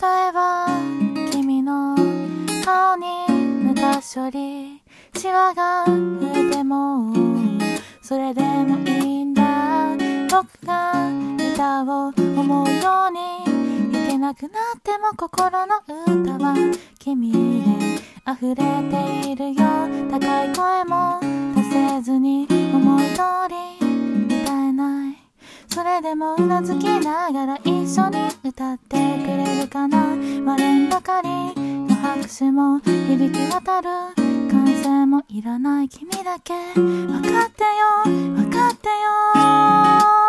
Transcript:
えば君の顔にぬか処理シワが増えてもそれでもいいんだ。僕が歌を思うように弾けなくなっても心の歌は君で溢れているよ。高い声も出せずに思い通り歌えない。それでもうなずきながら一緒に歌ってくれるかな。割れんばかりの拍手も響き渡る。歓声もいらない君だけ分かってよ分かってよ。